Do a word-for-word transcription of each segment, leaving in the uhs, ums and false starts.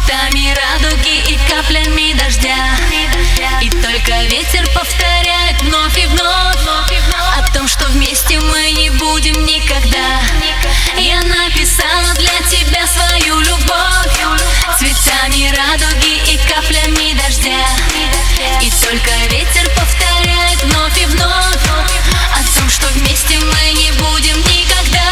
цветами радуги и каплями дождя. И только ветер повторяет вновь и вновь о том, что вместе мы не будем никогда. Я написала для тебя свою любовь цветами радуги и каплями дождя. И только ветер повторяет вновь и вновь о том, что вместе мы не будем никогда.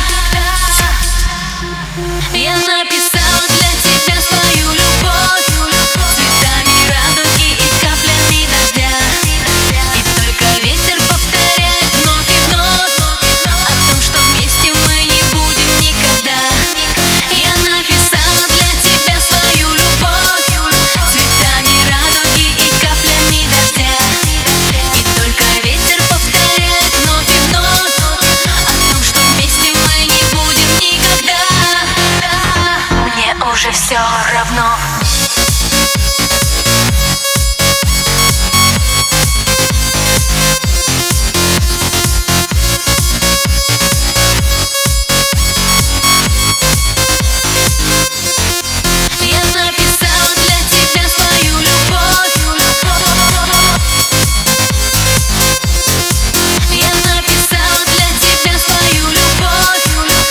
Я написала для тебя свою любовь цветами радуги и каплями дождя. И только ветер повторяет вновь и вновь о том, что вместе мы не будем никогда. Я написала для тебя свою любовь цветами радуги и каплями дождя. И только ветер повторяет вновь и вновь о том, что вместе мы не будем никогда. Мне уже все равно. Я написала для тебя свою любовь. Я написала для тебя свою любовь.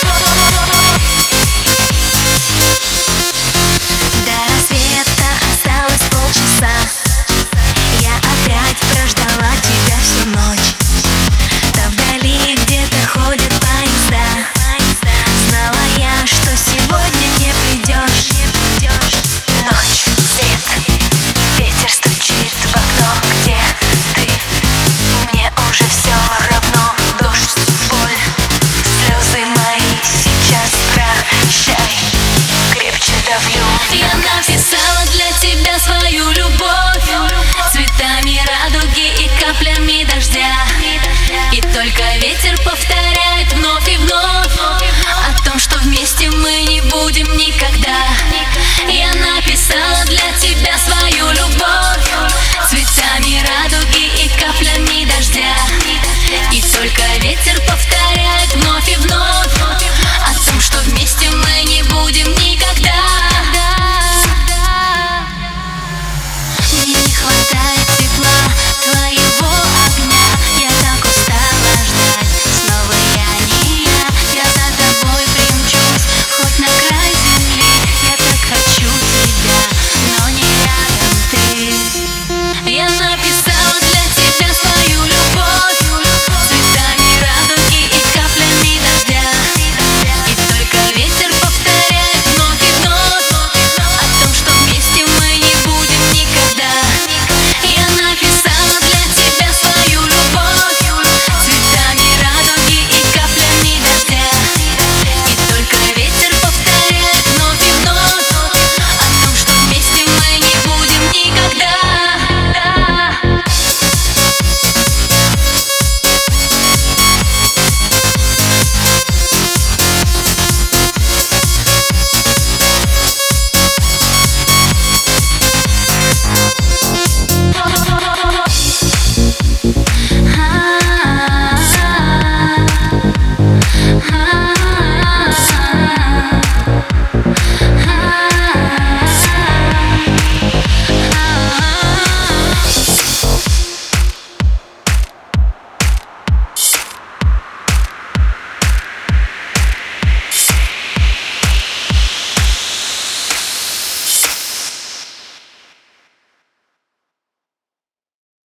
До рассвета осталось полчаса. Я опять прождала тебя всю ночь. Там вдали где-то ходят поезда. Знала я, что сегодня не придешь. Ночь, свет, ветер стучит в окно. Где ты? Мне уже все равно. Дождь, боль, слезы мои сейчас прощай. Крепче давлю. Я написала для тебя свою любовь цветами радуги и каплями дождя. И только ветер повторяет